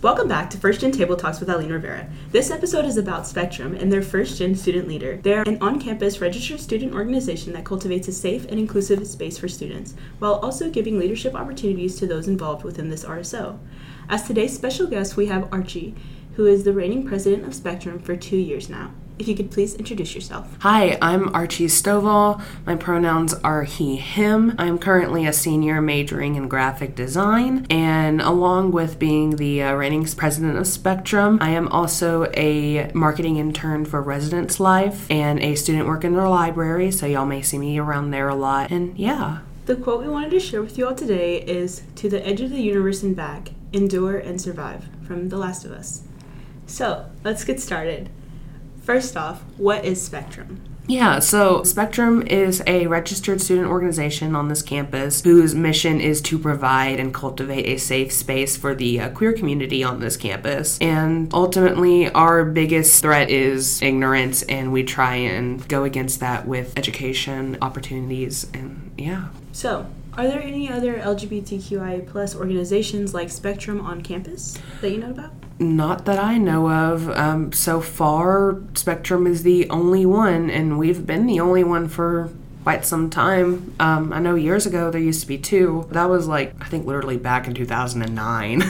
Welcome back to First Gen Table Talks with Eileen Rivera. This episode is about Spectrum and their First Gen student leader. They're an on-campus registered student organization that cultivates a safe and inclusive space for students, while also giving leadership opportunities to those involved within this RSO. As today's special guest, we have Archie, who is the reigning president of Spectrum for 2 years now. If you could please introduce yourself. Hi, I'm Archie Stovall. My pronouns are he, him. I'm currently a senior majoring in graphic design, and along with being the reigning president of Spectrum, I am also a marketing intern for Residence Life and a student work in the library, so y'all may see me around there a lot, and yeah. The quote we wanted to share with you all today is, "To the edge of the universe and back, endure and survive," from The Last of Us. So, let's get started. First off, what is Spectrum? Yeah, so Spectrum is a registered student organization on this campus whose mission is to provide and cultivate a safe space for the queer community on this campus. And ultimately, our biggest threat is ignorance, and we try and go against that with education, opportunities, and yeah. So, are there any other LGBTQIA plus organizations like Spectrum on campus that you know about? Not that I know of. So far, Spectrum is the only one, and we've been the only one for quite some time. I know years ago there used to be two. That was I think literally back in 2009.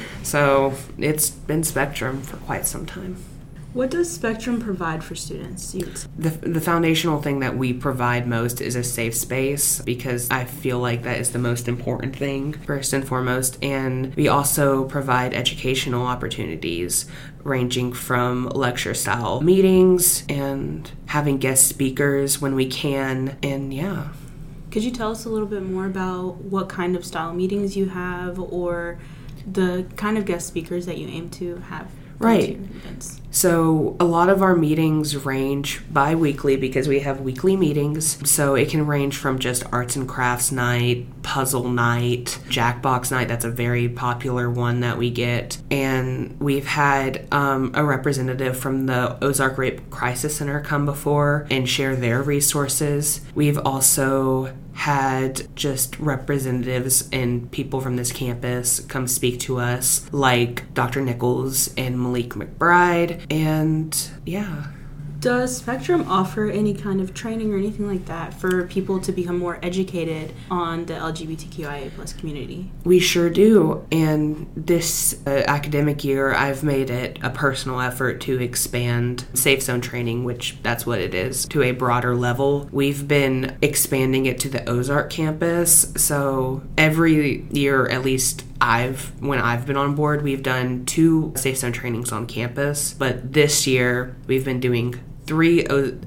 So it's been Spectrum for quite some time. What does Spectrum provide for students? The foundational thing that we provide most is a safe space, because I feel like that is the most important thing, first and foremost. And we also provide educational opportunities, ranging from lecture-style meetings and having guest speakers when we can, and yeah. Could you tell us a little bit more about what kind of style meetings you have, or the kind of guest speakers that you aim to have? Right. So a lot of our meetings range bi-weekly, because we have weekly meetings. So it can range from just arts and crafts night, puzzle night, Jackbox night. That's a very popular one that we get. And we've had a representative from the Ozark Rape Crisis Center come before and share their resources. We've also had just representatives and people from this campus come speak to us, like Dr. Nichols and Malik McBride, and yeah. Does Spectrum offer any kind of training or anything like that for people to become more educated on the LGBTQIA plus community? We sure do. And this academic year, I've made it a personal effort to expand Safe Zone training, which that's what it is, to a broader level. We've been expanding it to the Ozark campus. So every year, at least when I've been on board, we've done 2 Safe Zone trainings on campus. But this year, we've been doing 3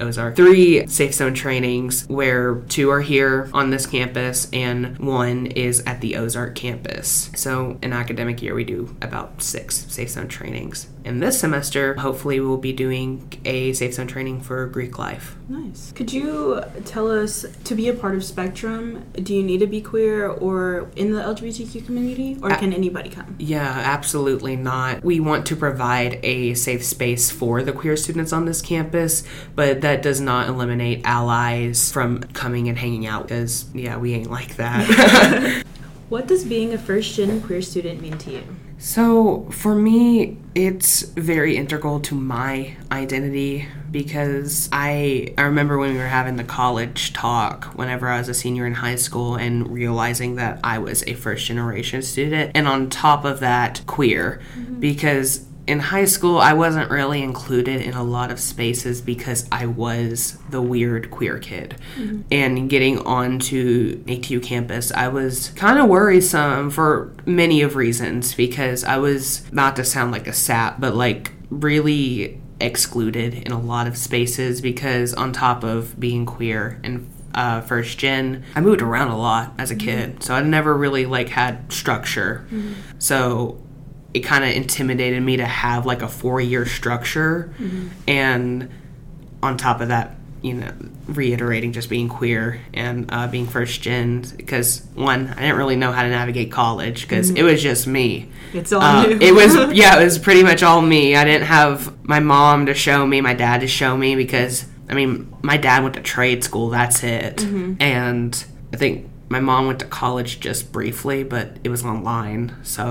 Safe Zone trainings, where 2 are here on this campus and 1 is at the Ozark campus. So an academic year, we do about 6 Safe Zone trainings. And this semester, hopefully we'll be doing a Safe Zone training for Greek life. Nice. Could you tell us, to be a part of Spectrum, do you need to be queer or in the LGBTQ community, or can anybody come? Yeah, absolutely not. We want to provide a safe space for the queer students on this campus, but that does not eliminate allies from coming and hanging out, because, yeah, we ain't like that. What does being a first-gen queer student mean to you? So, for me, it's very integral to my identity, because I remember when we were having the college talk whenever I was a senior in high school, and realizing that I was a first-generation student, and on top of that, queer, because in high school, I wasn't really included in a lot of spaces because I was the weird queer kid. Mm-hmm. And getting onto ATU campus, I was kind of worrisome for many of reasons, because I was, not to sound like a sap, but really excluded in a lot of spaces, because on top of being queer and first gen, I moved around a lot as a kid. So I never really had structure. Mm-hmm. So it kind of intimidated me to have a 4-year structure. Mm-hmm. And on top of that, reiterating just being queer and being first gen, because one, I didn't really know how to navigate college, because it was just me. It's all you. It was pretty much all me. I didn't have my mom to show me, my dad to show me, because my dad went to trade school, that's it. Mm-hmm. And I think my mom went to college just briefly, but it was online, so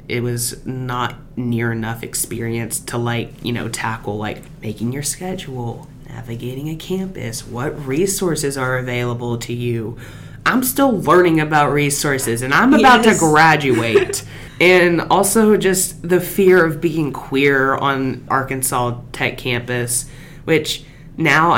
it was not near enough experience to tackle making your schedule, navigating a campus, what resources are available to you. I'm still learning about resources, and I'm about to graduate. And also just the fear of being queer on Arkansas Tech campus, which now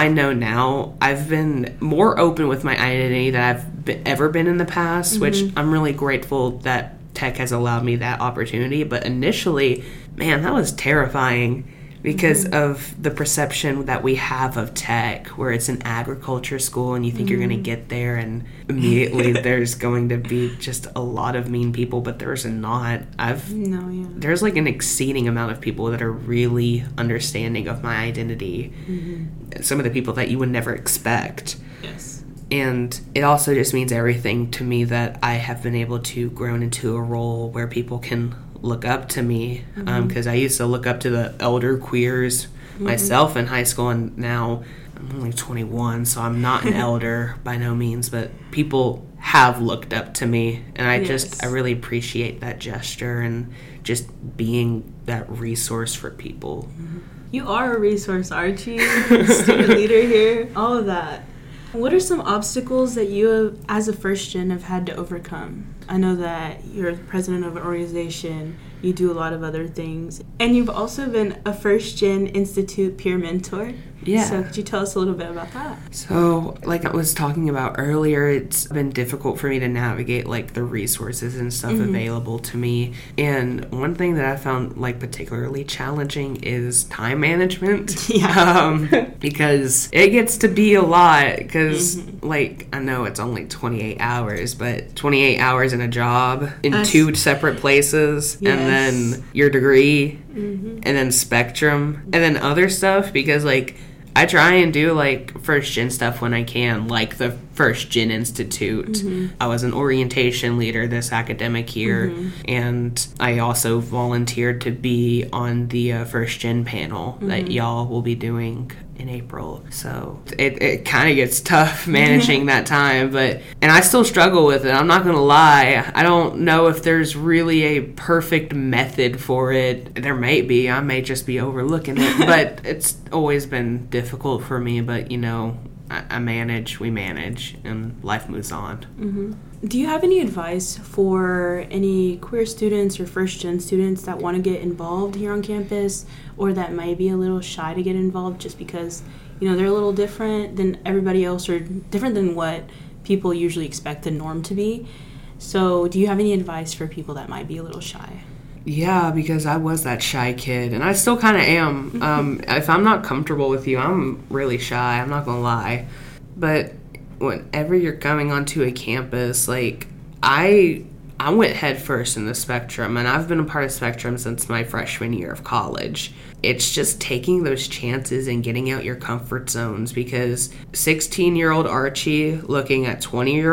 I've been more open with my identity than I've ever been in the past, which I'm really grateful that Tech has allowed me that opportunity. But initially, man, that was terrifying because of the perception that we have of Tech, where it's an agriculture school and you think you're going to get there and immediately there's going to be just a lot of mean people, but there's not. There's an exceeding amount of people that are really understanding of my identity. Some of the people that you would never expect. Yes. And it also just means everything to me that I have been able to grow into a role where people can look up to me, because I used to look up to the elder queers myself in high school, and now I'm only 21, so I'm not an elder by no means, but people have looked up to me, and I really appreciate that gesture and just being that resource for people. You are a resource, aren't you? Student leader here, all of that. What are some obstacles that you, as a first gen, have had to overcome? I know that you're the president of an organization, you do a lot of other things, and you've also been a first gen Institute peer mentor. Yeah. So could you tell us a little bit about that? So, like I was talking about earlier, it's been difficult for me to navigate the resources and stuff available to me. And one thing that I found particularly challenging is time management. Yeah. Because it gets to be a lot. Because I know it's only 28 hours, but 28 hours in a job in two separate places, and then your degree, and then Spectrum, and then other stuff. Because I try and do first gen stuff when I can, like the First Gen Institute. I was an orientation leader this academic year, and I also volunteered to be on the First Gen panel that y'all will be doing in April. So it kind of gets tough managing that time, and I still struggle with it. I'm not gonna lie. I don't know if there's really a perfect method for it. There may be. I may just be overlooking it, but it's always been difficult for me. But I manage, we manage, and life moves on. Do you have any advice for any queer students or first-gen students that want to get involved here on campus, or that might be a little shy to get involved just because, they're a little different than everybody else, or different than what people usually expect the norm to be? So do you have any advice for people that might be a little shy? Yeah, because I was that shy kid, and I still kind of am. If I'm not comfortable with you, I'm really shy. I'm not going to lie. But whenever you're coming onto a campus, I went head first in the Spectrum, and I've been a part of Spectrum since my freshman year of college. It's just taking those chances and getting out your comfort zones, because 16-year-old Archie looking at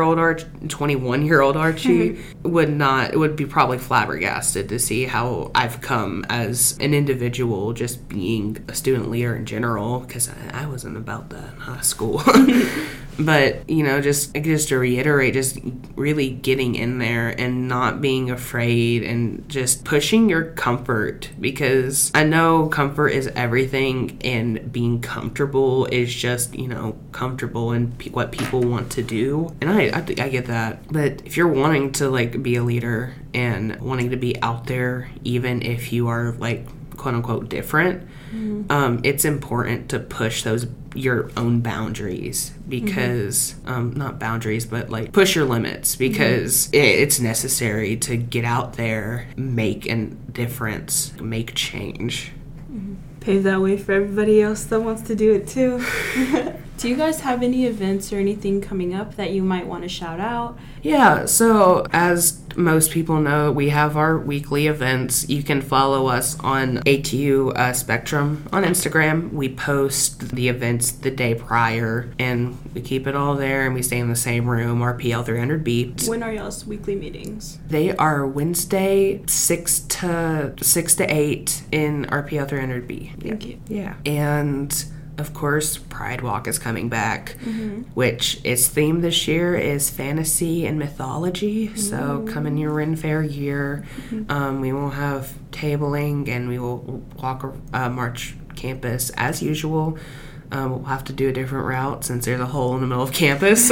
21-year-old Archie would be probably flabbergasted to see how I've come as an individual, just being a student leader in general, because I wasn't about that in high school. But, just to reiterate, just really getting in there and not being afraid and just pushing your comfort, because I know comfort is everything, and being comfortable is just, comfortable in what people want to do. And I get that. But if you're wanting to, be a leader and wanting to be out there, even if you are, quote-unquote different, it's important to push your own boundaries, because not boundaries, but push your limits, because it's necessary to get out there, make a difference, make change. Pave that way for everybody else that wants to do it too. Do you guys have any events or anything coming up that you might want to shout out? Yeah, so as most people know, we have our weekly events. You can follow us on ATU Spectrum on Instagram. We post the events the day prior, and we keep it all there, and we stay in the same room, RPL 300B. When are y'all's weekly meetings? They are Wednesday, 6 to 8 in RPL 300B. Thank you. Yeah. And of course, Pride Walk is coming back, which its theme this year is fantasy and mythology. So come in your Ren Fair year. We will have tabling, and we will march campus as usual. We'll have to do a different route since there's a hole in the middle of campus.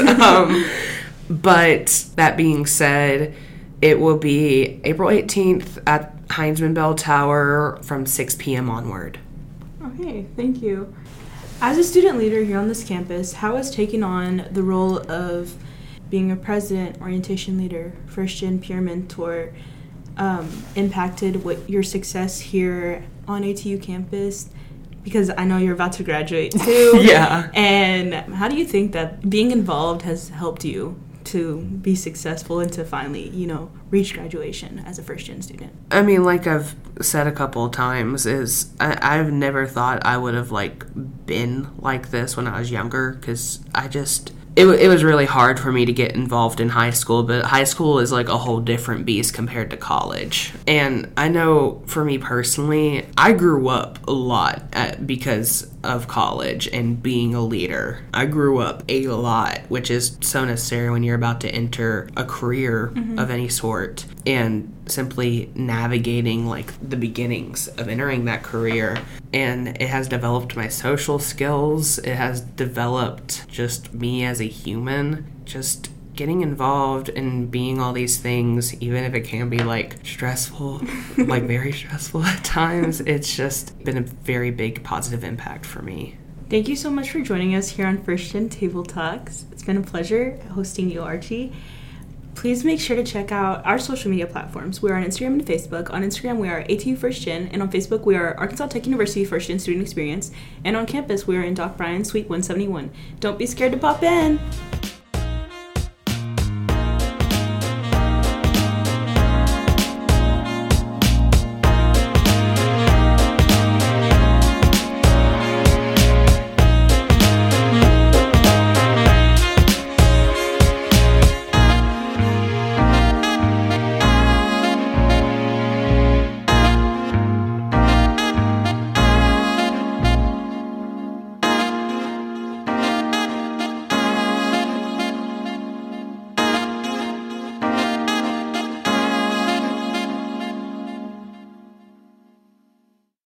But that being said, it will be April 18th at Heinzman Bell Tower from 6 p.m. onward. Okay, thank you. As a student leader here on this campus, how has taking on the role of being a president, orientation leader, first-gen peer mentor impacted your success here on ATU campus? Because I know you're about to graduate too. Yeah. And how do you think that being involved has helped you to be successful and to finally, reach graduation as a first-gen student? I mean, like I've said a couple of times, I've never thought I would have, been like this when I was younger, because it was really hard for me to get involved in high school, but high school is a whole different beast compared to college. And I know for me personally, I grew up a lot because of college and being a leader. I grew up a lot, which is so necessary when you're about to enter a career of any sort, and simply navigating the beginnings of entering that career. And it has developed my social skills. It has developed just me as a human, just getting involved and being all these things, even if it can be stressful, very stressful at times. It's just been a very big positive impact for me. Thank you so much for joining us here on First Gen Table Talks. It's been a pleasure hosting you, Archie. Please make sure to check out our social media platforms. We are on Instagram and Facebook. On Instagram, we are ATU First Gen, and on Facebook, we are Arkansas Tech University First Gen Student Experience. And on campus, we are in Doc Bryan Suite 171. Don't be scared to pop in!